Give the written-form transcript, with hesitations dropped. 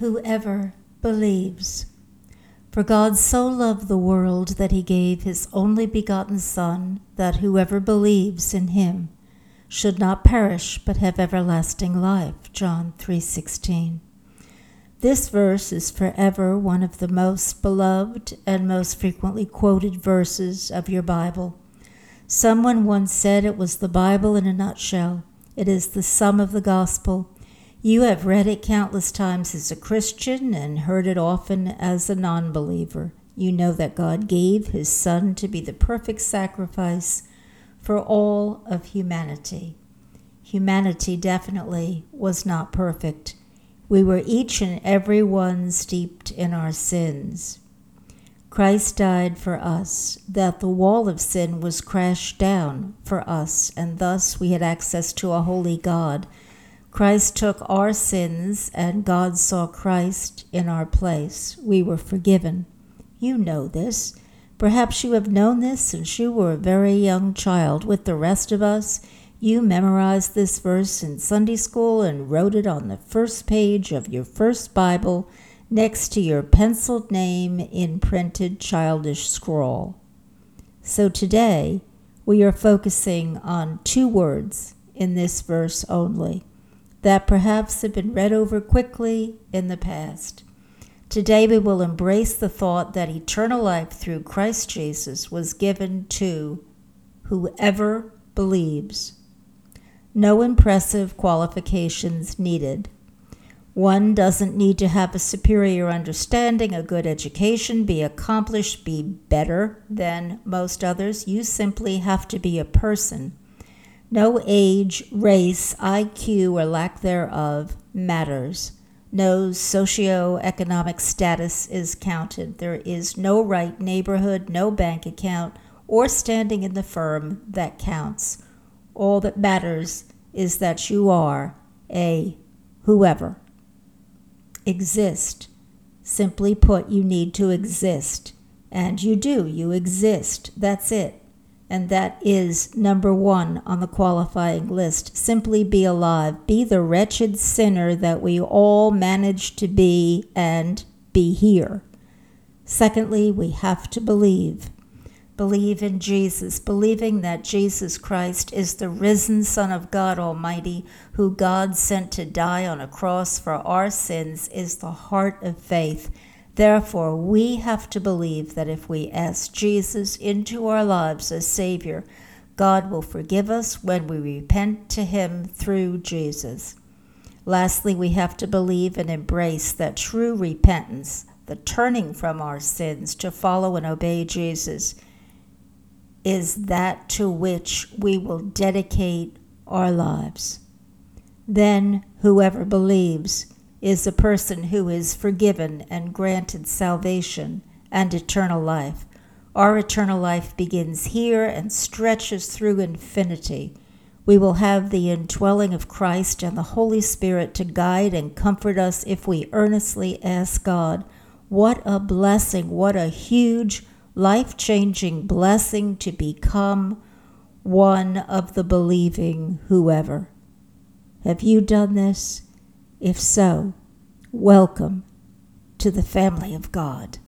whoever believes. For God so loved the world that he gave his only begotten Son, that whoever believes in him should not perish but have everlasting life. John 3:16. This verse is forever one of the most beloved and most frequently quoted verses of your Bible. Someone once said it was the Bible in a nutshell. It is the sum of the gospel. You have read it countless times as a Christian and heard it often as a non-believer. You know that God gave his Son to be the perfect sacrifice for all of humanity. Humanity definitely was not perfect. We were each and every one steeped in our sins. Christ died for us, that the wall of sin was crashed down for us, and thus we had access to a holy God. Christ took our sins, and God saw Christ in our place. We were forgiven. You know this. Perhaps you have known this since you were a very young child. With the rest of us, you memorized this verse in Sunday school and wrote it on the first page of your first Bible next to your penciled name in printed childish scrawl. So today, we are focusing on two words in this verse only that perhaps have been read over quickly in the past. Today we will embrace the thought that eternal life through Christ Jesus was given to whoever believes. No impressive qualifications needed. One doesn't need to have a superior understanding, a good education, be accomplished, be better than most others. You simply have to be a person. No age, race, IQ, or lack thereof matters. No socioeconomic status is counted. There is no right neighborhood, no bank account, or standing in the firm that counts. All that matters is that you are a whoever. Exist. Simply put, you need to exist. And you do. You exist. That's it. And that is number one on the qualifying list. Simply be alive. Be the wretched sinner that we all manage to be and be here. Secondly, we have to believe. Believe in Jesus, believing that Jesus Christ is the risen Son of God Almighty, who God sent to die on a cross for our sins, is the heart of faith. Therefore, we have to believe that if we ask Jesus into our lives as Savior, God will forgive us when we repent to him through Jesus. Lastly, we have to believe and embrace that true repentance, the turning from our sins to follow and obey Jesus, is that to which we will dedicate our lives. Then whoever believes is a person who is forgiven and granted salvation and eternal life. Our eternal life begins here and stretches through infinity. We will have the indwelling of Christ and the Holy Spirit to guide and comfort us if we earnestly ask God. What a blessing, what a huge, life-changing blessing to become one of the believing whoever. Have you done this? If so, welcome to the family of God.